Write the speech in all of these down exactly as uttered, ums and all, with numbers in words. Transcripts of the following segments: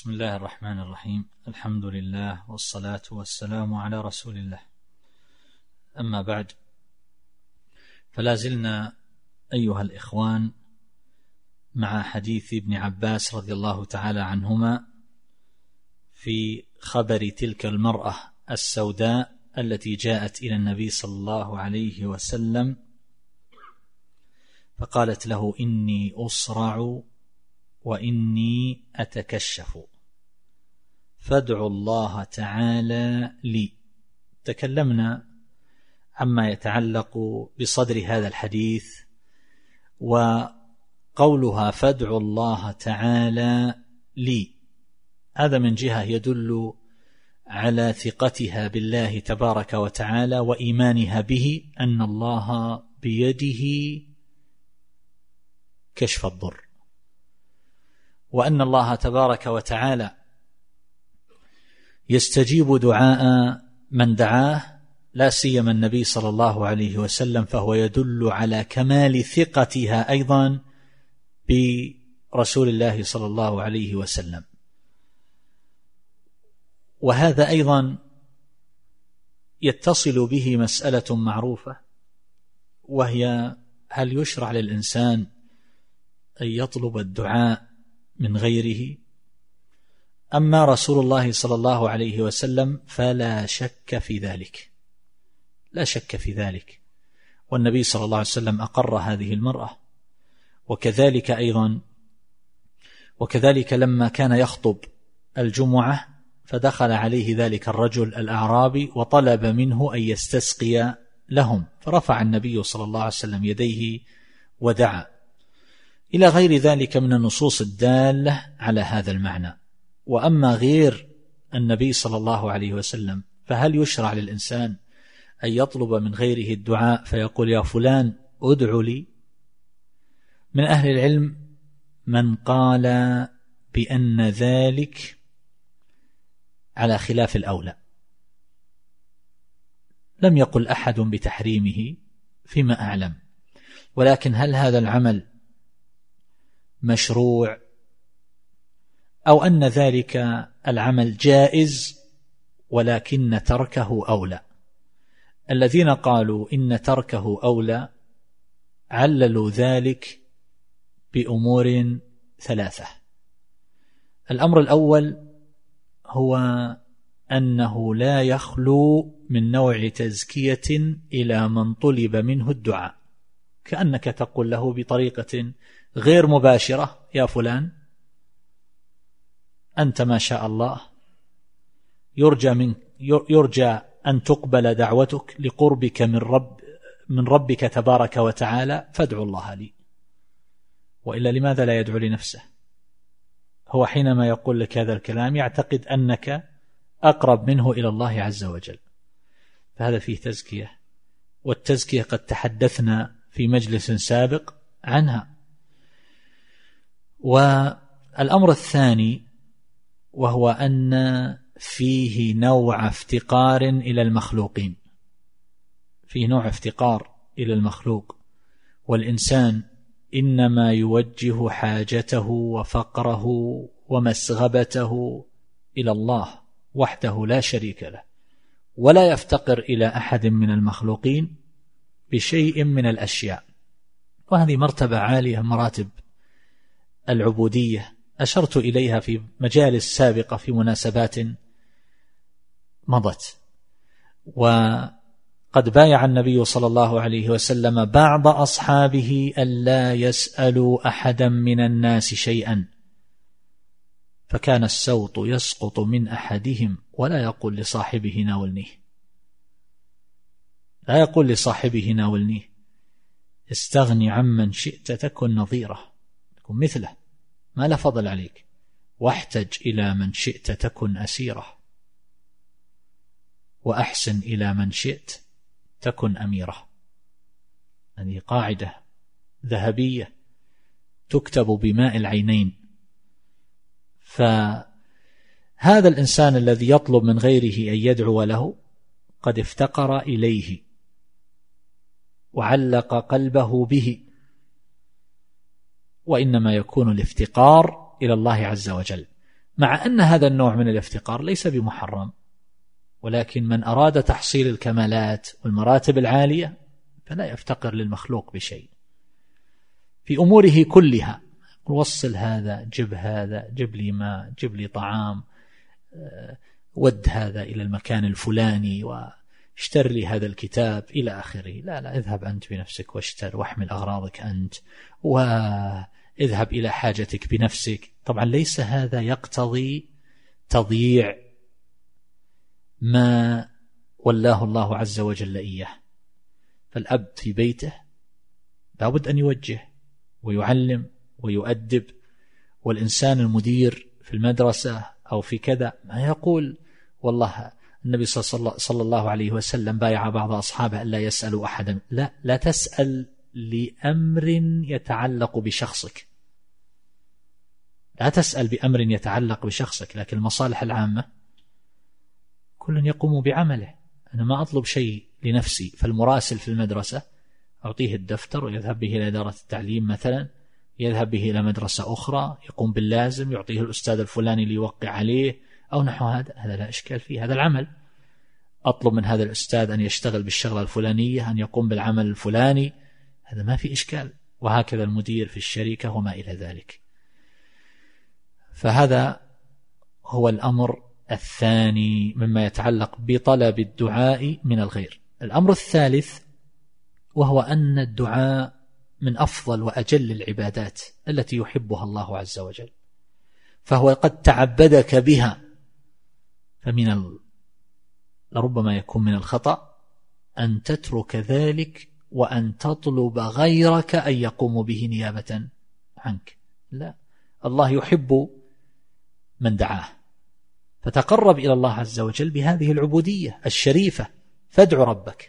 بسم الله الرحمن الرحيم. الحمد لله والصلاة والسلام على رسول الله. أما بعد، فلا زلنا أيها الإخوان مع حديث ابن عباس رضي الله تعالى عنهما في خبر تلك المرأة السوداء التي جاءت إلى النبي صلى الله عليه وسلم فقالت له: إني أصرع وإني أتكشف فادعوا الله تعالى لي. تكلمنا عما يتعلق بصدر هذا الحديث، وقولها فادعوا الله تعالى لي هذا من جهة يدل على ثقتها بالله تبارك وتعالى وإيمانها به أن الله بيده كشف الضر، وأن الله تبارك وتعالى يستجيب دعاء من دعاه، لا سيما النبي صلى الله عليه وسلم، فهو يدل على كمال ثقتها أيضا برسول الله صلى الله عليه وسلم. وهذا أيضا يتصل به مسألة معروفة، وهي: هل يشرع للإنسان أن يطلب الدعاء من غيره؟ أما رسول الله صلى الله عليه وسلم فلا شك في ذلك، لا شك في ذلك، والنبي صلى الله عليه وسلم أقر هذه المرأة. وكذلك أيضا وكذلك لما كان يخطب الجمعة فدخل عليه ذلك الرجل الأعرابي وطلب منه أن يستسقي لهم، فرفع النبي صلى الله عليه وسلم يديه ودعا، إلى غير ذلك من النصوص الدالة على هذا المعنى. وأما غير النبي صلى الله عليه وسلم فهل يشرع للإنسان أن يطلب من غيره الدعاء فيقول: يا فلان ادعو لي؟ من أهل العلم من قال بأن ذلك على خلاف الأولى، لم يقل أحد بتحريمه فيما أعلم، ولكن هل هذا العمل مشروع أو أن ذلك العمل جائز ولكن تركه أولى؟ الذين قالوا إن تركه أولى عللوا ذلك بأمور ثلاثة. الأمر الأول هو أنه لا يخلو من نوع تزكية إلى من طلب منه الدعاء، كأنك تقول له بطريقة غير مباشرة: يا فلان أنت ما شاء الله يرجى, من يرجى أن تقبل دعوتك لقربك من, رب من ربك تبارك وتعالى، فادعوا الله لي. وإلا لماذا لا يدعو لنفسه؟ هو حينما يقول لك هذا الكلام يعتقد أنك أقرب منه إلى الله عز وجل، فهذا فيه تزكية، والتزكية قد تحدثنا في مجلس سابق عنها. والأمر الثاني وهو أن فيه نوع افتقار إلى المخلوقين، فيه نوع افتقار إلى المخلوق، والإنسان إنما يوجه حاجته وفقره ومسغبته إلى الله وحده لا شريك له، ولا يفتقر إلى أحد من المخلوقين بشيء من الأشياء. وهذه مرتبة عالية، مراتب العبودية، أشرت إليها في مجالس سابقة في مناسبات مضت. وقد بايع النبي صلى الله عليه وسلم بعض أصحابه ألا يسألوا أحدا من الناس شيئا، فكان السوط يسقط من أحدهم ولا يقول لصاحبه ناولنيه، لا يقول لصاحبه ناولنيه، استغني عمن شئت تكن نظيره، تكن مثله، ما لا فضل عليك، واحتج إلى من شئت تكن أسيره، وأحسن إلى من شئت تكن أميره. هذه قاعدة ذهبية تكتب بماء العينين. فهذا الإنسان الذي يطلب من غيره أن يدعو له قد افتقر إليه وعلق قلبه به، وإنما يكون الافتقار إلى الله عز وجل. مع أن هذا النوع من الافتقار ليس بمحرم، ولكن من أراد تحصيل الكمالات والمراتب العالية فلا يفتقر للمخلوق بشيء في أموره كلها. وصل هذا، جب هذا، جب لي ماء، جب لي طعام، ود هذا إلى المكان الفلاني، واشتر لي هذا الكتاب إلى آخره. لا لا، اذهب أنت بنفسك واشتر واحمل أغراضك أنت، واذهب إلى حاجتك بنفسك. طبعا ليس هذا يقتضي تضييع ما ولاه الله عز وجل إياه. فالأب في بيته لابد أن يوجه ويعلم ويؤدب، والإنسان المدير في المدرسة أو في كذا ما يقول والله النبي صلى الله عليه وسلم بايع بعض أصحابه ألا يسألوا أحدا. لا، لا تسأل لأمر يتعلق بشخصك، لا تسأل بأمر يتعلق بشخصك، لكن المصالح العامة كل يقوم بعمله. أنا ما أطلب شيء لنفسي، فالمراسل في المدرسة أعطيه الدفتر ويذهب به إلى إدارة التعليم مثلا، يذهب به إلى مدرسة أخرى يقوم باللازم، يعطيه الأستاذ الفلاني ليوقع عليه أو نحو هذا. هذا لا إشكال فيه، هذا العمل. أطلب من هذا الأستاذ أن يشتغل بالشغلة الفلانية، أن يقوم بالعمل الفلاني، هذا ما في إشكال. وهكذا المدير في الشركة وما إلى ذلك. فهذا هو الأمر الثاني مما يتعلق بطلب الدعاء من الغير. الأمر الثالث وهو أن الدعاء من أفضل وأجل العبادات التي يحبها الله عز وجل، فهو قد تعبدك بها. فمن ال... لربما يكون من الخطأ أن تترك ذلك وأن تطلب غيرك أن يقوم به نيابة عنك. لا، الله يحب من دعاه، فتقرب إلى الله عز وجل بهذه العبودية الشريفة، فادع ربك.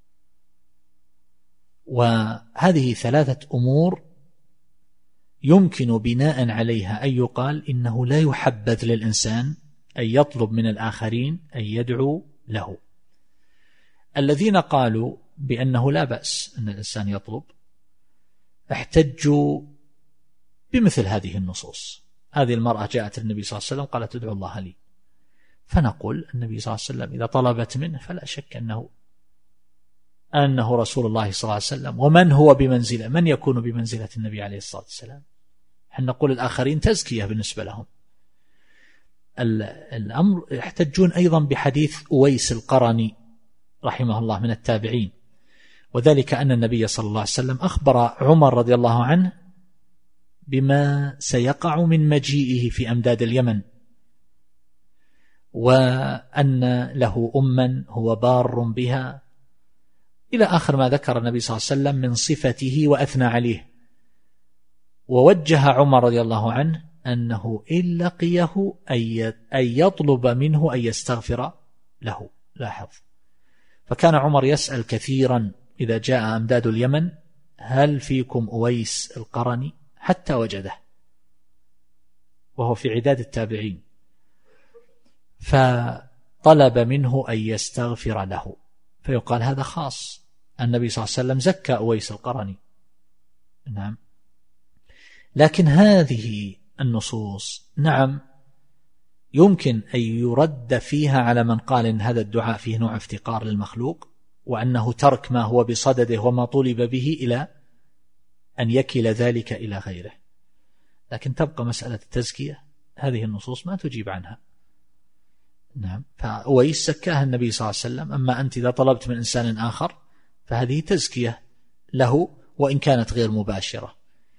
وهذه ثلاثة أمور يمكن بناء عليها أن يقال إنه لا يحبذ للإنسان أن يطلب من الآخرين أن يدعو له. الذين قالوا بأنه لا بأس أن الإنسان يطلب احتجوا بمثل هذه النصوص. هذه المرأة جاءت النبي صلى الله عليه وسلم قالت ادعو الله لي، فنقول النبي صلى الله عليه وسلم إذا طلبت منه فلا شك أنه أنه رسول الله صلى الله عليه وسلم. ومن هو بمنزلة، من يكون بمنزلة النبي عليه الصلاة والسلام؟ حين نقول الآخرين تزكية بالنسبة لهم. الأمر يحتجون أيضا بحديث أويس القرني رحمه الله من التابعين، وذلك أن النبي صلى الله عليه وسلم أخبر عمر رضي الله عنه بما سيقع من مجيئه في أمداد اليمن، وأن له أما هو بار بها إلى آخر ما ذكر النبي صلى الله عليه وسلم من صفته وأثنى عليه. ووجه عمر رضي الله عنه أنه إن لقيه أن يطلب منه أن يستغفر له. لاحظ، فكان عمر يسأل كثيرا إذا جاء أمداد اليمن هل فيكم أويس القرني، حتى وجده وهو في عداد التابعين، فطلب منه أن يستغفر له. فيقال هذا خاص، النبي صلى الله عليه وسلم زكى أويس القرني. نعم، لكن هذه النصوص نعم يمكن أن يرد فيها على من قال إن هذا الدعاء فيه نوع افتقار للمخلوق، وأنه ترك ما هو بصدده وما طلب به إلى أن يكل ذلك إلى غيره. لكن تبقى مسألة التزكية، هذه النصوص ما تجيب عنها. نعم، فأويس زكاها النبي صلى الله عليه وسلم. أما أنت إذا طلبت من إنسان آخر فهذه تزكية له وإن كانت غير مباشرة.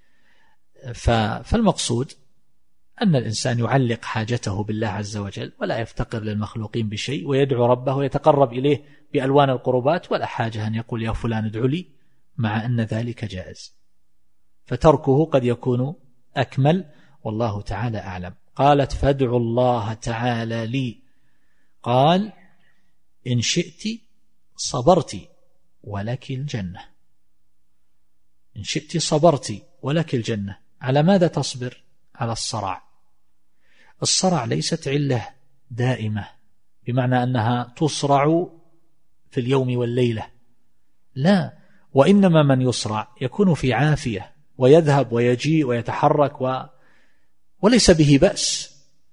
فالمقصود أن الإنسان يعلق حاجته بالله عز وجل ولا يفتقر للمخلوقين بشيء، ويدعو ربه ويتقرب إليه بألوان القربات، ولا حاجة أن يقول يا فلان ادعو لي، مع أن ذلك جائز. فتركه قد يكون أكمل، والله تعالى أعلم. قالت فادعوا الله تعالى لي، قال إن شئت صبرت ولك الجنة. إن شئت صبرت ولك الجنة. على ماذا تصبر؟ على الصرع. الصرع ليست علة دائمة بمعنى أنها تصرع في اليوم والليلة، لا، وإنما من يصرع يكون في عافية ويذهب ويجيء ويتحرك و... وليس به بأس،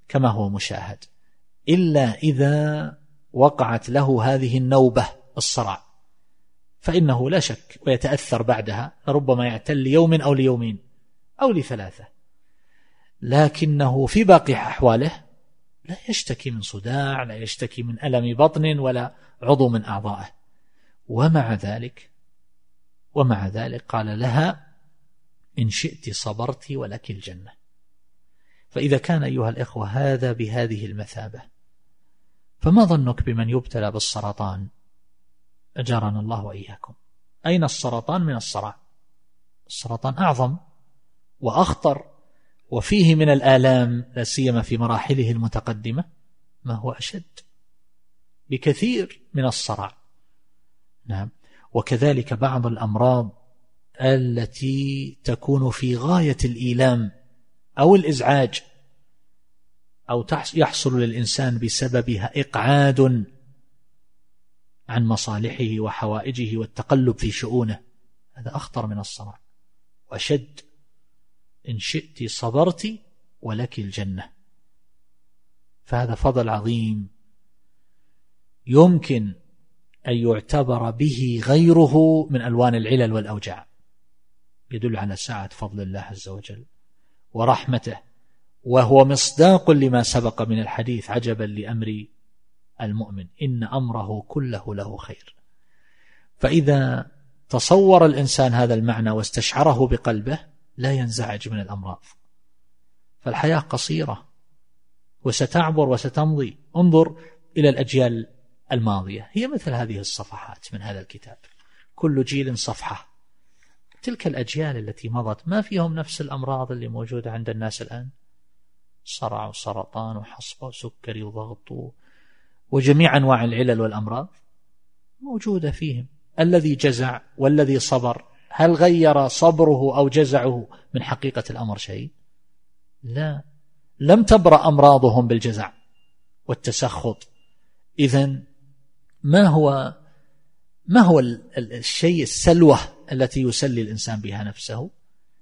كما هو مشاهد، إلا إذا وقعت له هذه النوبة الصرع، فإنه لا شك ويتأثر بعدها، ربما يعتل يوم أو ليومين أو لثلاثة، لكنه في باقي أحواله لا يشتكي من صداع، لا يشتكي من ألم بطن ولا عضو من أعضائه. ومع ذلك ومع ذلك قال لها: إن شئت صبرت ولك الجنة. فإذا كان أيها الإخوة هذا بهذه المثابة، فما ظنك بمن يبتلى بالسرطان؟ أجارنا الله وإياكم. أين السرطان من الصرع؟ السرطان أعظم وأخطر، وفيه من الآلام لا سيما في مراحله المتقدمة ما هو أشد بكثير من الصرع. نعم. وكذلك بعض الأمراض التي تكون في غاية الإيلام أو الإزعاج، أو يحصل للإنسان بسببها إقعاد عن مصالحه وحوائجه والتقلب في شؤونه، هذا أخطر من الصرع وأشد. إن شئت صبرت ولك الجنة. فهذا فضل عظيم يمكن أن يعتبر به غيره من ألوان العلل والأوجاع، يدل على سعة فضل الله عز وجل ورحمته، وهو مصداق لما سبق من الحديث: عجبا لأمر المؤمن إن أمره كله له خير. فإذا تصور الإنسان هذا المعنى واستشعره بقلبه لا ينزعج من الأمراض. فالحياة قصيرة وستعبر وستمضي. انظر إلى الأجيال الماضية، هي مثل هذه الصفحات من هذا الكتاب، كل جيل صفحة. تلك الأجيال التي مضت ما فيهم نفس الأمراض اللي موجودة عند الناس الآن، صرع وسرطان وحصبة وسكري وضغط وجميع أنواع العلل والأمراض موجودة فيهم. الذي جزع والذي صبر، هل غير صبره أو جزعه من حقيقة الأمر شيء؟ لا، لم تبرأ أمراضهم بالجزع والتسخط. إذن ما هو ما هو الشيء السلوة التي يسلي الإنسان بها نفسه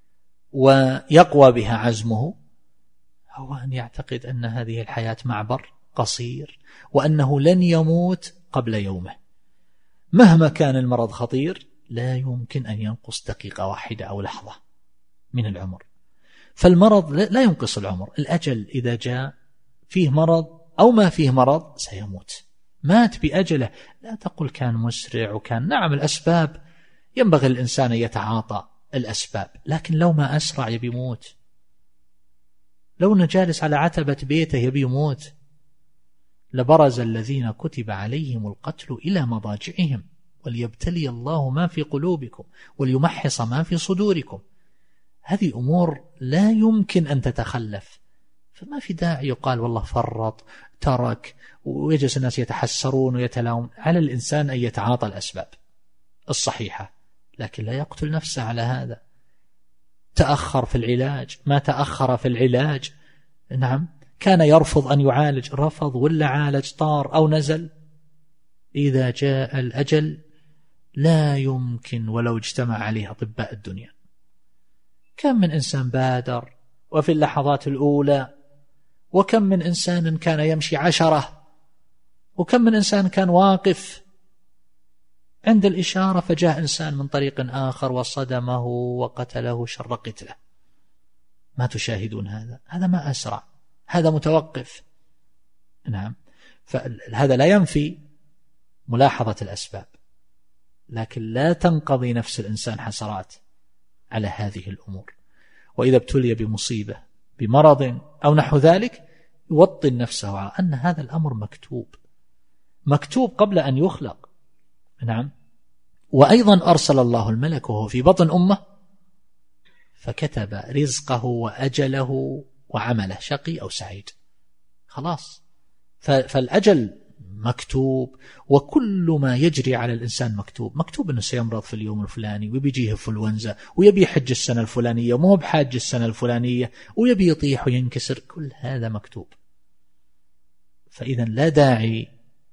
ويقوى بها عزمه؟ هو أن يعتقد أن هذه الحياة معبر قصير، وأنه لن يموت قبل يومه. مهما كان المرض خطير لا يمكن أن ينقص دقيقة واحدة أو لحظة من العمر. فالمرض لا ينقص العمر. الأجل إذا جاء فيه مرض أو ما فيه مرض سيموت، مات بأجله. لا تقل كان مسرع وكان، نعم الأسباب ينبغي الإنسان أن يتعاطى الأسباب، لكن لو ما أسرع يبي يموت. لو نجالس على عتبة بيته يبي يموت. لبرز الذين كتب عليهم القتل إلى مضاجعهم وليبتلي الله ما في قلوبكم وليمحص ما في صدوركم. هذه أمور لا يمكن أن تتخلف، فما في داعي يقال والله فرط ترك ويجلس الناس يتحسرون ويتلاومون. على الإنسان أن يتعاطى الأسباب الصحيحة، لكن لا يقتل نفسه على هذا. تأخر في العلاج، ما تأخر في العلاج، نعم كان يرفض أن يعالج، رفض ولا عالج، طار أو نزل. إذا جاء الأجل لا يمكن ولو اجتمع عليه أطباء الدنيا. كم من إنسان بادر وفي اللحظات الأولى، وكم من إنسان كان يمشي عشرة، وكم من إنسان كان واقف عند الإشارة فجاء إنسان من طريق آخر وصدمه وقتله شر قتله. ما تشاهدون هذا؟ هذا ما أسرع، هذا متوقف. نعم. فهذا لا ينفي ملاحظة الأسباب، لكن لا تنقضي نفس الإنسان حسرات على هذه الأمور. وإذا ابتلي بمصيبة بمرض أو نحو ذلك يوطن نفسه على أن هذا الأمر مكتوب مكتوب قبل أن يخلق. نعم. وأيضا أرسل الله الملك وهو في بطن أمه فكتب رزقه وأجله وعمله، شقي أو سعيد. خلاص. فالأجل مكتوب، وكل ما يجري على الإنسان مكتوب. مكتوب أنه سيمرض في اليوم الفلاني، ويبيجيه فلونزا، ويبي يحج السنة الفلانية ومو بحاج السنة الفلانية، ويبي يطيح وينكسر. كل هذا مكتوب. فإذا لا داعي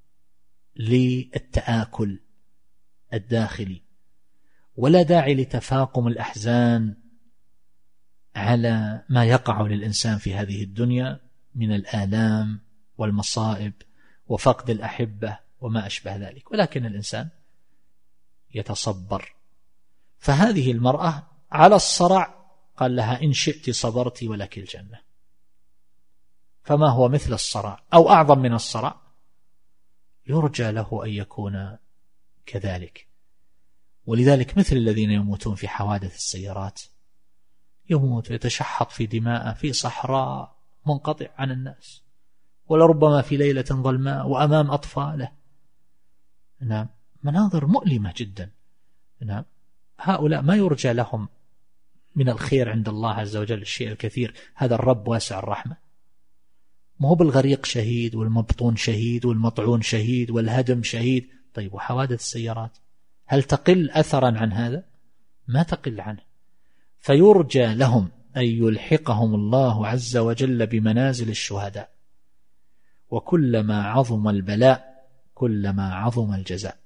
للتآكل الداخلي، ولا داعي لتفاقم الأحزان على ما يقع للإنسان في هذه الدنيا من الآلام والمصائب وفقد الأحبة وما أشبه ذلك، ولكن الإنسان يتصبر. فهذه المرأة على الصرع قال لها إن شئت صبرت ولك الجنة. فما هو مثل الصرع أو أعظم من الصرع؟ يرجى له أن يكون كذلك. ولذلك مثل الذين يموتون في حوادث السيارات، يموت ويتشحط في دماءه في صحراء منقطع عن الناس، ولربما في ليلة ظلماء وأمام أطفاله. نعم، مناظر مؤلمة جدا. نعم، هؤلاء ما يرجى لهم من الخير عند الله عز وجل الشيء الكثير. هذا الرب واسع الرحمة، ما هو بالغريق شهيد والمبطون شهيد والمطعون شهيد والهدم شهيد. طيب وحوادث السيارات هل تقل أثرا عن هذا؟ ما تقل عنه. فيرجى لهم أن يلحقهم الله عز وجل بمنازل الشهداء، وكلما عظم البلاء كلما عظم الجزاء.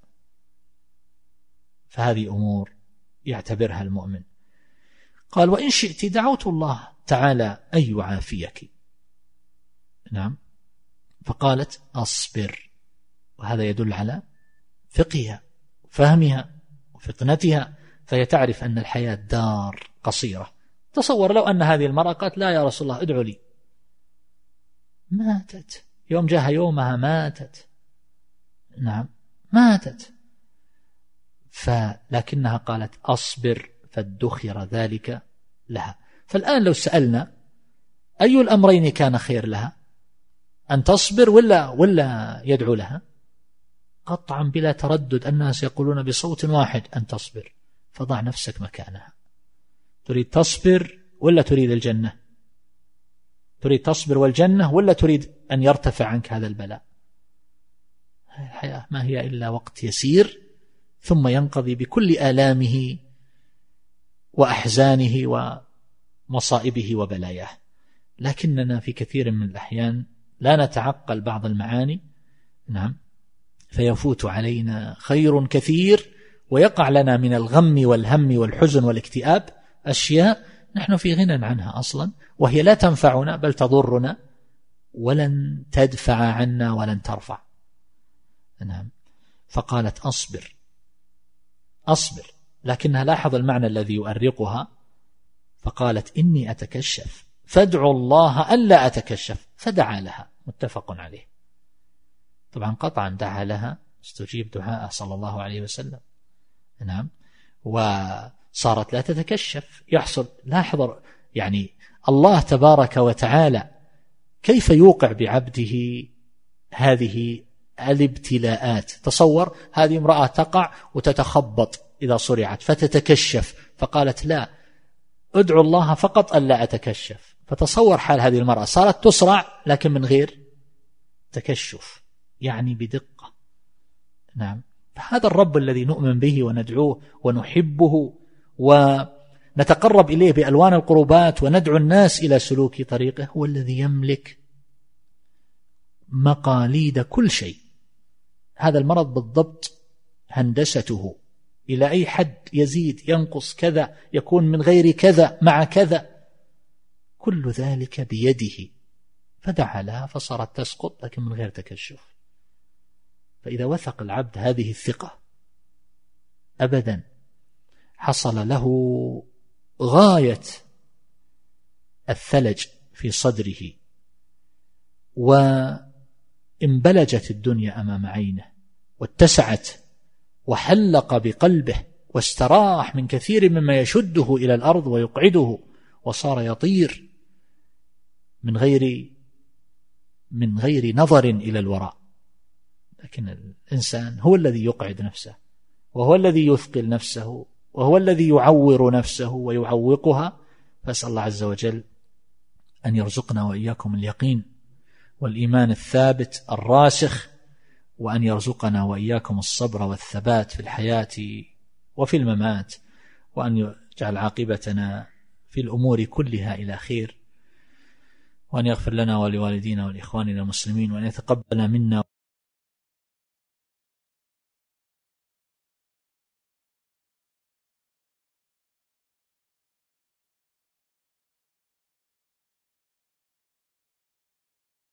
فهذه أمور يعتبرها المؤمن. قال وإن شئت دعوت الله تعالى أن يعافيك. نعم، فقالت أصبر، وهذا يدل على فقهها فهمها وفطنتها، فهي تعرف أن الحياة دار قصيرة. تصور لو أن هذه المرأة قالت لا يا رسول الله ادعو لي، ماتت، يوم جاء يومها ماتت. نعم ماتت. فلكنها قالت أصبر فادخر ذلك لها. فالآن لو سألنا أي الأمرين كان خير لها، أن تصبر ولا, ولا يدعو لها؟ قطعا بلا تردد الناس يقولون بصوت واحد أن تصبر. فضع نفسك مكانها، تريد تصبر ولا تريد الجنة؟ تريد تصبر والجنة ولا تريد أن يرتفع عنك هذا البلاء؟ الحياة ما هي إلا وقت يسير ثم ينقضي بكل آلامه وأحزانه ومصائبه وبلاياه. لكننا في كثير من الأحيان لا نتعقل بعض المعاني. نعم، فيفوت علينا خير كثير ويقع لنا من الغم والهم والحزن والاكتئاب أشياء نحن في غنى عنها أصلا، وهي لا تنفعنا بل تضرنا ولن تدفع عنا ولن ترفع. نعم، فقالت أصبر أصبر، لكنها لاحظ المعنى الذي يؤرقها. فقالت إني أتكشف فادعوا الله ألا أتكشف، فدعا لها، متفق عليه. طبعا قطعا دعا لها، استجيب دعاءه صلى الله عليه وسلم. نعم، وصارت لا تتكشف. يحصل، لاحظ يعني الله تبارك وتعالى كيف يوقع بعبده هذه الابتلاءات. تصور هذه امرأة تقع وتتخبط إذا صرعت فتتكشف، فقالت لا ادعو الله فقط ألا أتكشف. فتصور حال هذه المرأة، صارت تصرع لكن من غير تكشف، يعني بدقة. نعم، هذا الرب الذي نؤمن به وندعوه ونحبه ونتقرب إليه بألوان القربات وندعو الناس إلى سلوك طريقه، هو الذي يملك مقاليد كل شيء. هذا المرض بالضبط هندسته إلى أي حد يزيد ينقص كذا، يكون من غير كذا مع كذا، كل ذلك بيده. فدعا لها فصارت تسقط لكن من غير تكشف. فإذا وثق العبد هذه الثقة أبدا حصل له غاية الثلج في صدره، وانبلجت الدنيا أمام عينه واتسعت، وحلق بقلبه واستراح من كثير مما يشده إلى الأرض ويقعده، وصار يطير من غير من غير نظر إلى الوراء. لكن الإنسان هو الذي يقعد نفسه، وهو الذي يثقل نفسه، وهو الذي يعور نفسه ويعوقها. فأسأل الله عز وجل أن يرزقنا وإياكم اليقين والإيمان الثابت الراسخ، وأن يرزقنا وإياكم الصبر والثبات في الحياة وفي الممات، وأن يجعل عاقبتنا في الأمور كلها إلى خير، وأن يغفر لنا ولوالدينا ولإخواننا المسلمين، وأن يتقبل منا